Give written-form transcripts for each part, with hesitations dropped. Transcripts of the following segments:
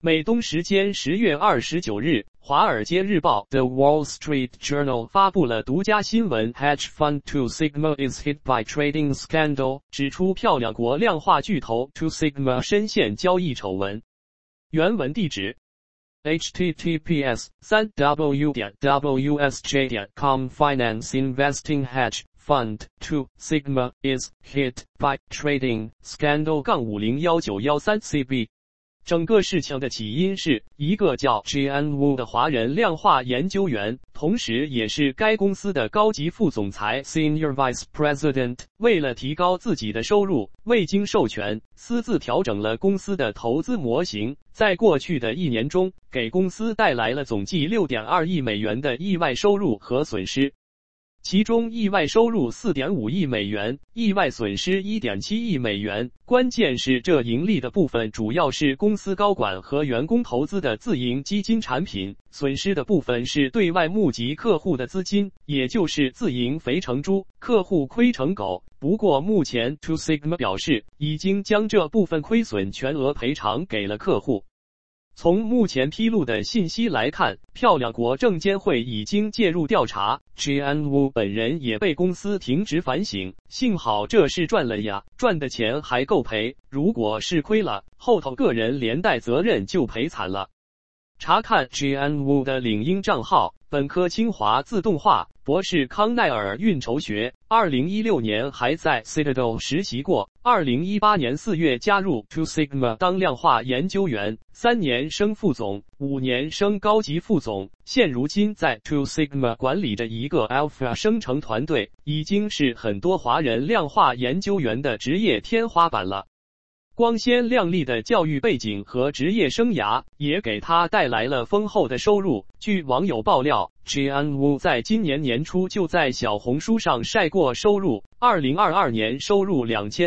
美东时间10月29日，华尔街日报 The Wall Street Journal 发布了独家新闻 Hedge Fund Two Sigma is hit by trading scandal， 指出漂亮国量化巨头 Two Sigma 深陷交易丑闻。原文地址 https://www.wsj.com Finance Investing Hedge Fund Two Sigma is hit by trading scandal-501913 CB。整个事情的起因是一个叫 Jian Wu 的华人量化研究员，同时也是该公司的高级副总裁 Senior Vice President， 为了提高自己的收入，未经授权，私自调整了公司的投资模型，在过去的1年中，给公司带来了总计 6.2 亿美元的意外收入和损失。其中意外收入 4.5 亿美元，意外损失 1.7 亿美元。关键是这盈利的部分主要是公司高管和员工投资的自营基金产品，损失的部分是对外募集客户的资金，也就是自营肥成猪，客户亏成狗。不过目前 Two Sigma 表示，已经将这部分亏损全额赔偿给了客户。从目前披露的信息来看，漂亮国证监会已经介入调查 ，Jian Wu 本人也被公司停职反省。幸好这是赚了呀，赚的钱还够赔，如果是亏了，后头个人连带责任就赔惨了。查看 Jian Wu 的领英账号，本科清华自动化，博士康奈尔运筹学，2016年还在 Citadel 实习过，2018年4月加入 Two Sigma 当量化研究员，3年升副总，5年升高级副总，现如今在 Two Sigma 管理着一个 Alpha 生成团队，已经是很多华人量化研究员的职业天花板了。光鲜亮丽的教育背景和职业生涯也给他带来了丰厚的收入。据网友爆料， Jian Wu 在今年年初就在小红书上晒过收入，2022年收入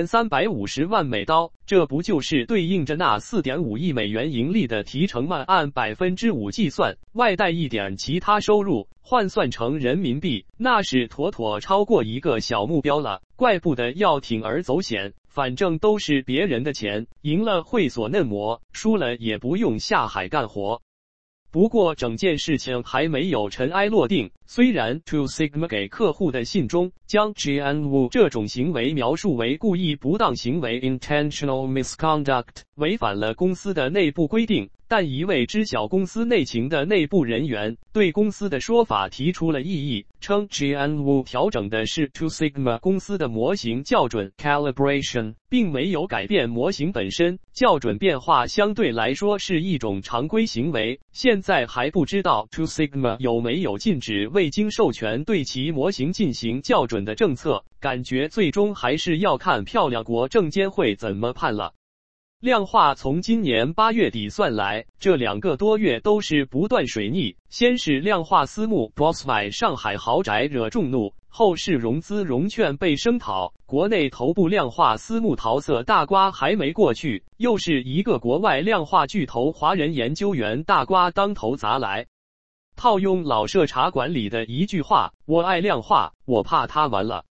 2350万美刀，这不就是对应着那 4.5 亿美元盈利的提成吗？按 5% 计算，外带一点其他收入，换算成人民币，那是妥妥超过一个小目标了。怪不得要铤而走险，反正都是别人的钱，赢了会所嫩模，输了也不用下海干活。不过整件事情还没有尘埃落定，虽然 Two Sigma 给客户的信中将 Jian Wu 这种行为描述为故意不当行为 intentional misconduct， 违反了公司的内部规定，但一位知晓公司内情的内部人员对公司的说法提出了异议，称 Jian Wu 调整的是 Two Sigma 公司的模型校准 calibration， 并没有改变模型本身，校准变化相对来说是一种常规行为。现在还不知道 Two Sigma 有没有禁止未经授权对其模型进行校准的政策，感觉最终还是要看漂亮国证监会怎么判了。量化从今年8月底算来，这2个多月都是不断水逆，先是量化私募 Boss 买上海豪宅惹众怒，后是融资融券被声讨，国内头部量化私募桃色大瓜还没过去，又是一个国外量化巨头华人研究员大瓜当头砸来。套用老社茶馆里的一句话，我爱量化，我怕它完了。